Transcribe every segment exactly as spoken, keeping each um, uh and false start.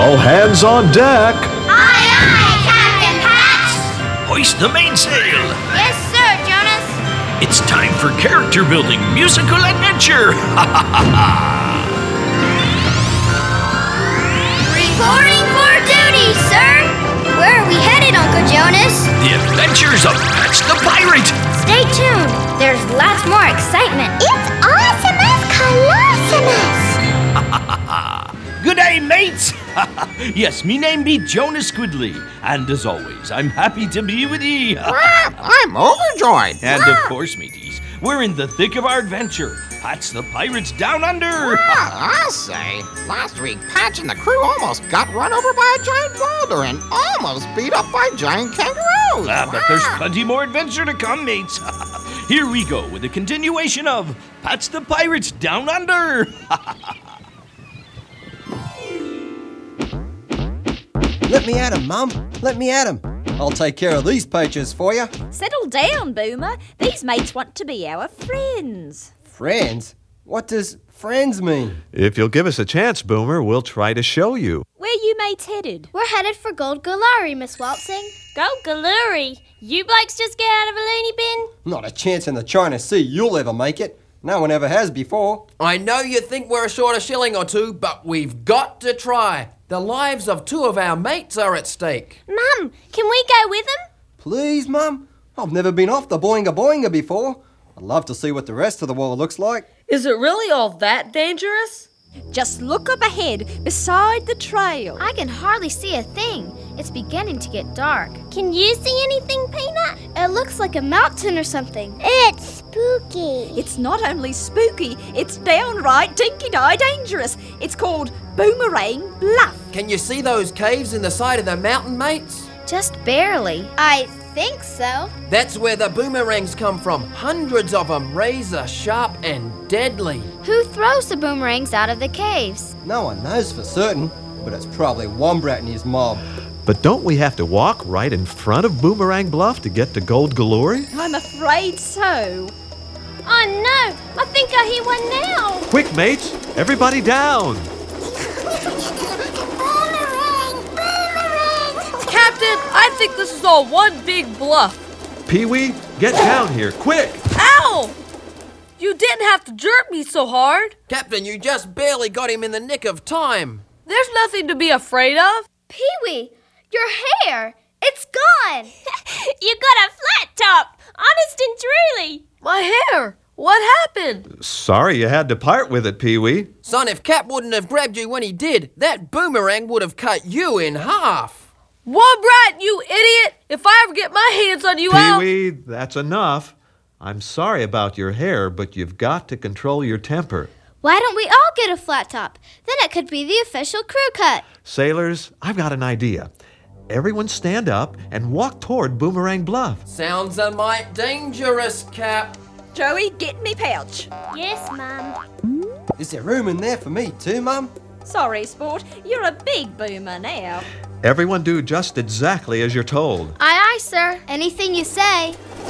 All hands on deck. Aye, aye, Captain Patch! Hoist the mainsail! Yes, sir, Jonas. It's time for character building musical adventure! Ha ha ha ha! Reporting for duty, sir. Where are we headed, Uncle Jonas? The adventures of Patch the Pirate! Stay tuned. There's lots more excitement. It's Awesomus Colossumus! Ha ha ha ha! Good day, mates! Yes, me name be Jonas Squidley, and as always, I'm happy to be with ye. I'm overjoyed. And of course, mateys, we're in the thick of our adventure. Patch the Pirates Down Under. Well, I'll say, last week Patch and the crew almost got run over by a giant boulder and almost beat up by giant kangaroos. Ah, but there's plenty more adventure to come, mates. Here we go with a continuation of Patch the Pirates Down Under. Let me at him, Mum. Let me at him. I'll take care of these poachers for you. Settle down, Boomer. These mates want to be our friends. Friends? What does friends mean? If you'll give us a chance, Boomer, we'll try to show you. Where you mates headed? We're headed for Gold Galari, Miss Waltzing. Gold Galuri? You blokes just get out of a loony bin? Not a chance in the China Sea you'll ever make it. No one ever has before. I know you think we're short a shilling or two, but we've got to try. The lives of two of our mates are at stake. Mum, can we go with them? Please, Mum. I've never been off the Boinga Boinga before. I'd love to see what the rest of the world looks like. Is it really all that dangerous? Just look up ahead, beside the trail. I can hardly see a thing. It's beginning to get dark. Can you see anything, Peanut? It looks like a mountain or something. It's spooky. It's not only spooky, it's downright dinky-die dangerous. It's called Boomerang Bluff. Can you see those caves in the side of the mountain, mates? Just barely. I think so. That's where the boomerangs come from. Hundreds of them, razor sharp and deadly. Who throws the boomerangs out of the caves? No one knows for certain, but it's probably Wombrat and his mob. But don't we have to walk right in front of Boomerang Bluff to get to Gold Galuri? I'm afraid so. Oh no, I think I hear one now. Quick, mates! Everybody down! Captain, I think this is all one big bluff. Pee-wee, get down here, quick! Ow! You didn't have to jerk me so hard. Captain, you just barely got him in the nick of time. There's nothing to be afraid of. Pee-wee, your hair, it's gone. You got a flat top, honest and truly. My hair, what happened? Sorry you had to part with it, Pee-wee. Son, if Cap wouldn't have grabbed you when he did, that boomerang would have cut you in half. Wombrat, you idiot! If I ever get my hands on you, I'll... Pee-wee, that's enough. I'm sorry about your hair, but you've got to control your temper. Why don't we all get a flat top? Then it could be the official crew cut. Sailors, I've got an idea. Everyone stand up and walk toward Boomerang Bluff. Sounds a mite dangerous, Cap. Joey, get me pouch. Yes, Mum. Is there room in there for me too, Mum? Sorry, Sport, you're a big boomer now. Everyone do just exactly as you're told. Aye, aye, sir. Anything you say.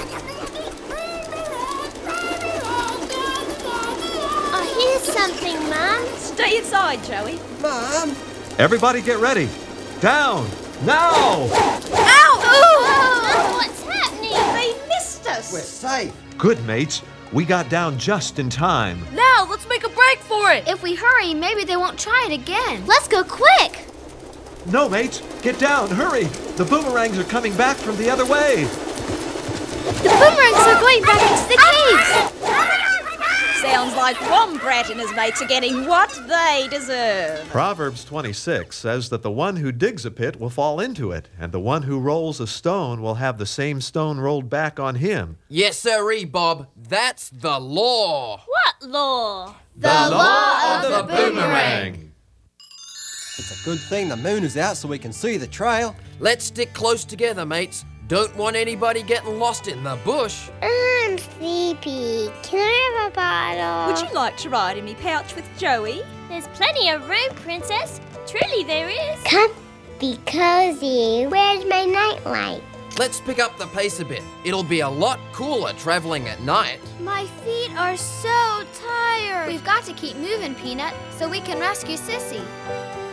I hear something, Mum. Stay inside, Joey. Mum! Everybody get ready. Down! Now! Ow! Mum, what's happening? They missed us. We're safe. Good, mates. We got down just in time. Now, let's make a break for it. If we hurry, maybe they won't try it again. Let's go quick. No, mates. Get down. Hurry. The boomerangs are coming back from the other way. The boomerangs are going back into the caves. Sounds like Wombrat and his mates are getting what they deserve. Proverbs twenty-six says that the one who digs a pit will fall into it, and the one who rolls a stone will have the same stone rolled back on him. Yes, sirree, Bob. That's the law. What law? The law of the boomerang. It's a good thing the moon is out so we can see the trail. Let's stick close together, mates. Don't want anybody getting lost in the bush. I'm sleepy. Can I have a bottle? Would you like to ride in me pouch with Joey? There's plenty of room, Princess. Truly there is. Come be cozy. Where's my nightlight? Let's pick up the pace a bit. It'll be a lot cooler traveling at night. My feet are so tired. We've got to keep moving, Peanut, so we can rescue Sissy.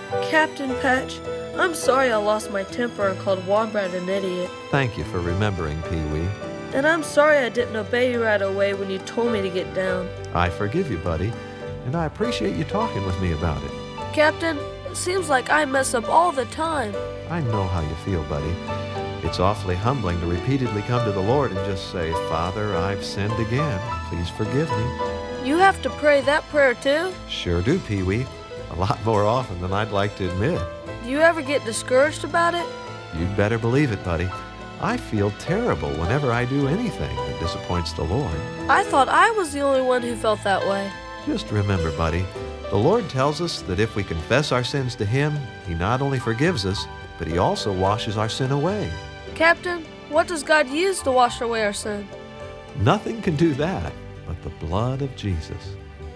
Captain Patch, I'm sorry I lost my temper and called Wombat an idiot. Thank you for remembering, Pee-wee. And I'm sorry I didn't obey you right away when you told me to get down. I forgive you, buddy, and I appreciate you talking with me about it. Captain, it seems like I mess up all the time. I know how you feel, buddy. It's awfully humbling to repeatedly come to the Lord and just say, Father, I've sinned again. Please forgive me. You have to pray that prayer too? Sure do, Pee-wee. A lot more often than I'd like to admit. Do you ever get discouraged about it? You'd better believe it, buddy. I feel terrible whenever I do anything that disappoints the Lord. I thought I was the only one who felt that way. Just remember, buddy, the Lord tells us that if we confess our sins to Him, He not only forgives us, but He also washes our sin away. Captain, what does God use to wash away our sin? Nothing can do that but the blood of Jesus.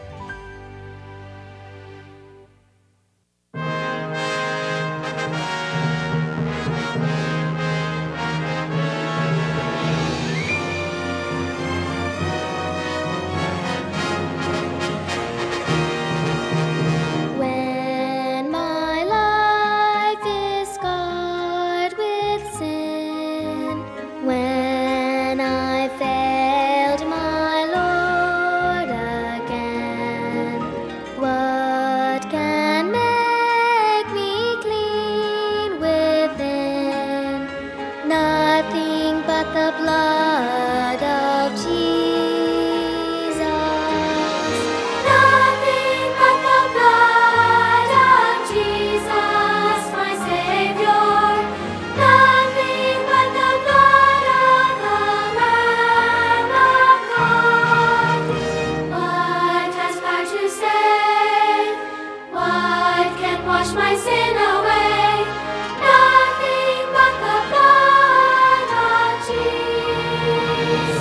When my life is scarred with sin, when I failed my Lord again, what can make me clean within? Nothing but the blood of Jesus. Nothing but the blood of Jesus, my Savior. Nothing but the blood of the Lamb of God. What has power to save? What can wash my sin away? Nothing but the blood of Jesus.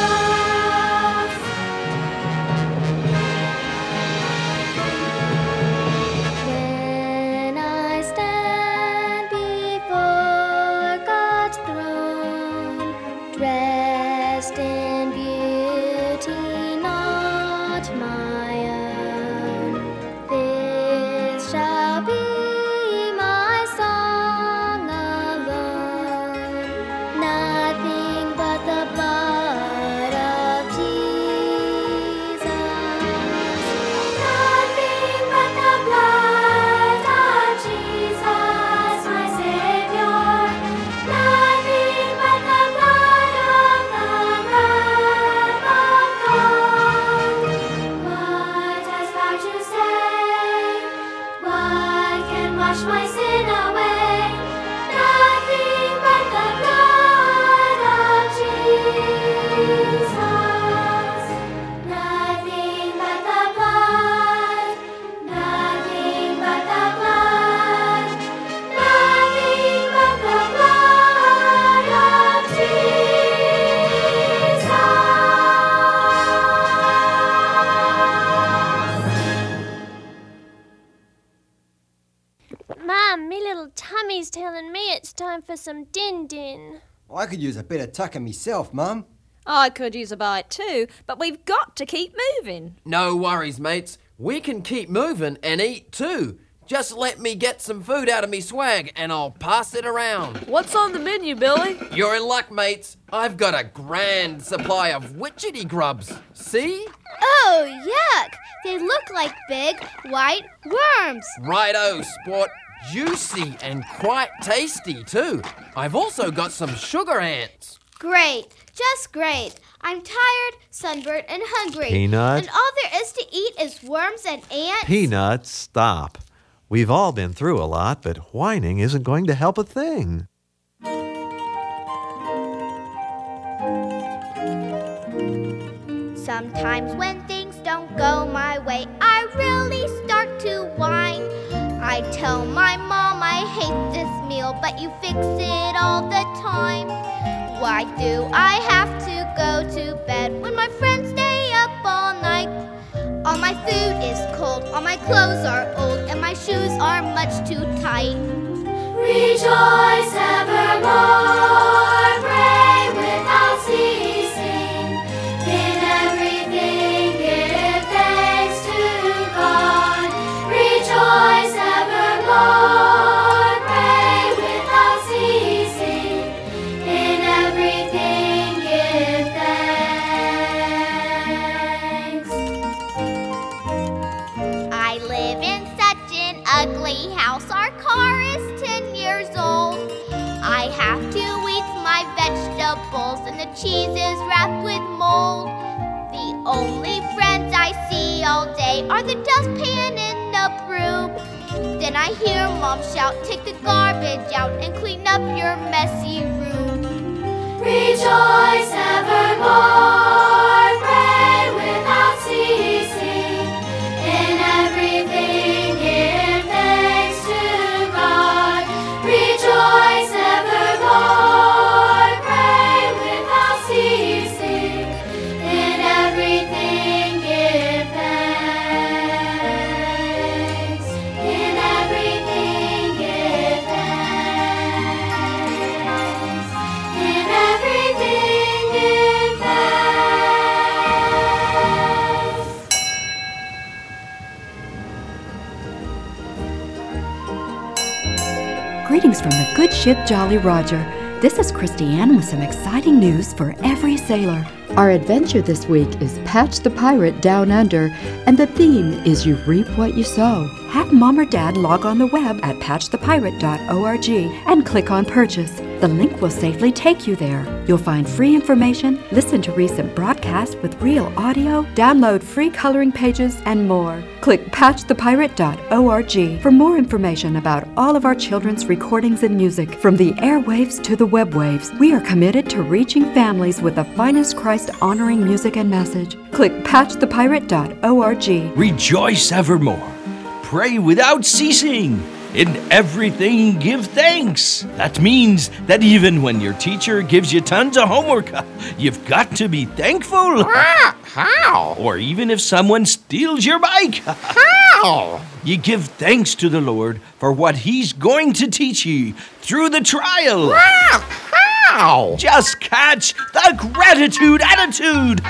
When I stand before God's throne, dressed in beauty not my own, this shall be my song alone. Nothing but the blood of Jesus. Nothing but the blood of Jesus, my Savior. Nothing but the blood of the Lamb of God. What has power to save? What can wash my sin away? Nothing but the blood of Jesus. Nothing but the blood. Nothing but the blood. Nothing but the blood of Jesus. Mom, me little tummy's telling me it's time for some din-din. I could use a bit of tucking myself, Mum. I could use a bite too, but we've got to keep moving. No worries, mates. We can keep moving and eat too. Just let me get some food out of me swag and I'll pass it around. What's on the menu, Billy? You're in luck, mates. I've got a grand supply of witchetty grubs. See? Oh, yuck! They look like big, white worms. Righto, sport. Juicy and quite tasty too. I've also got some sugar ants. Great, just great. I'm tired, sunburnt, and hungry. Peanut. And all there is to eat is worms and ants. Peanut, stop. We've all been through a lot, but whining isn't going to help a thing. Sometimes when things don't go my way, I really start to whine. I tell my mom I hate this meal, but you fix it all the time. Why do I have to go to bed when my friends stay up all night? All my food is cold, all my clothes are old, and my shoes are much too tight. Rejoice evermore, pray without ceasing. In everything give thanks to God. Rejoice evermore. ripples and the cheese is wrapped with mold. The only friends I see all day are the dustpan and the broom. Then I hear Mom shout, take the garbage out and clean up your messy room. Rejoice evermore, pray without ceasing. In everything give thanks to God. Rejoice evermore, pray without ceasing. In everything give thanks. In everything give thanks. In everything give thanks. Greetings from the good ship Jolly Roger. This is Christy Ann with some exciting news for every sailor. Our adventure this week is Patch the Pirate Down Under, and the theme is You Reap What You Sow. Have Mom or Dad log on the web at patch the pirate dot org and click on Purchase. The link will safely take you there. You'll find free information, listen to recent broadcasts with real audio, download free coloring pages, and more. Click patch the pirate dot org for more information about all of our children's recordings and music. From the airwaves to the web waves, we are committed to reaching families with the finest Christ-honoring music and message. Click patch the pirate dot org. Rejoice evermore. Pray without ceasing. In everything, give thanks. That means that even when your teacher gives you tons of homework, you've got to be thankful. Ah, how? Or even if someone steals your bike. How? You give thanks to the Lord for what He's going to teach you through the trial. Ah, how? Just catch the gratitude attitude.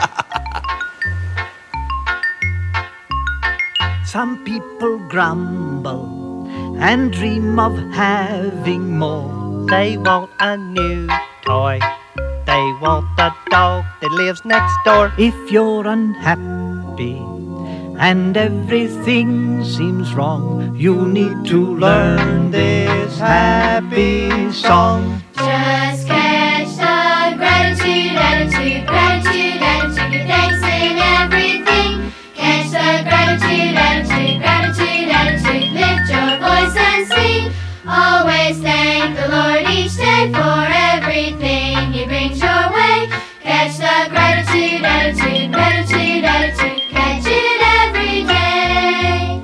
Some people grumble and dream of having more. They want a new toy. They want a dog that lives next door. If you're unhappy and everything seems wrong, you need to learn this happy song. Just catch the gratitude attitude, gratitude attitude, give thanks in everything. Catch the gratitude attitude, gratitude attitude, lift your voice and sing. Always thank the Lord each day for everything He brings your way. Catch the gratitude attitude, gratitude attitude, catch it every day.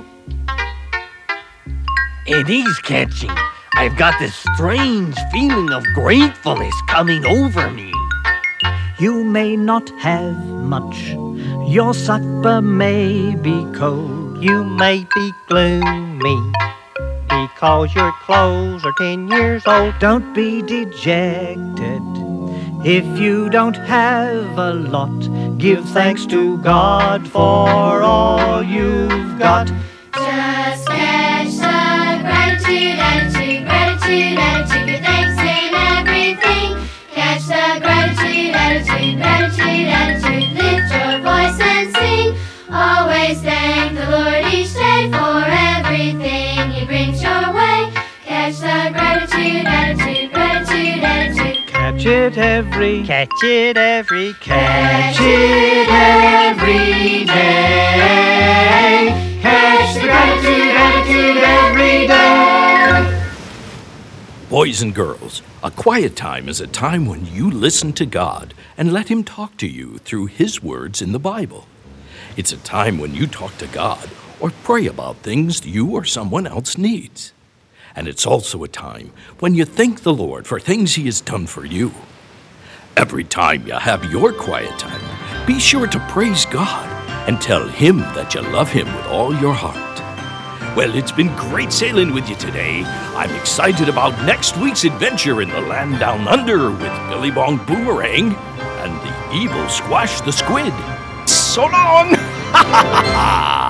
It is catching. I've got this strange feeling of gratefulness coming over me. You may not have much. Your supper may be cold. You may be gloomy because your clothes are ten years old. Don't be dejected if you don't have a lot. Give thanks to God for all you've got. Just catch the gratitude attitude, gratitude attitude, give thanks in everything. Catch the gratitude attitude, gratitude attitude, lift your voice and sing. Always thank the Lord each day for everything He brings your way. Catch the gratitude attitude, gratitude attitude. Catch it every, catch it every, catch it every day. Catch the gratitude attitude every day. Boys and girls, a quiet time is a time when you listen to God and let Him talk to you through His words in the Bible. It's a time when you talk to God or pray about things you or someone else needs. And it's also a time when you thank the Lord for things He has done for you. Every time you have your quiet time, be sure to praise God and tell Him that you love Him with all your heart. Well, it's been great sailing with you today. I'm excited about next week's adventure in the land down under with Billy Bong Boomerang and the evil Squash the Squid. So long!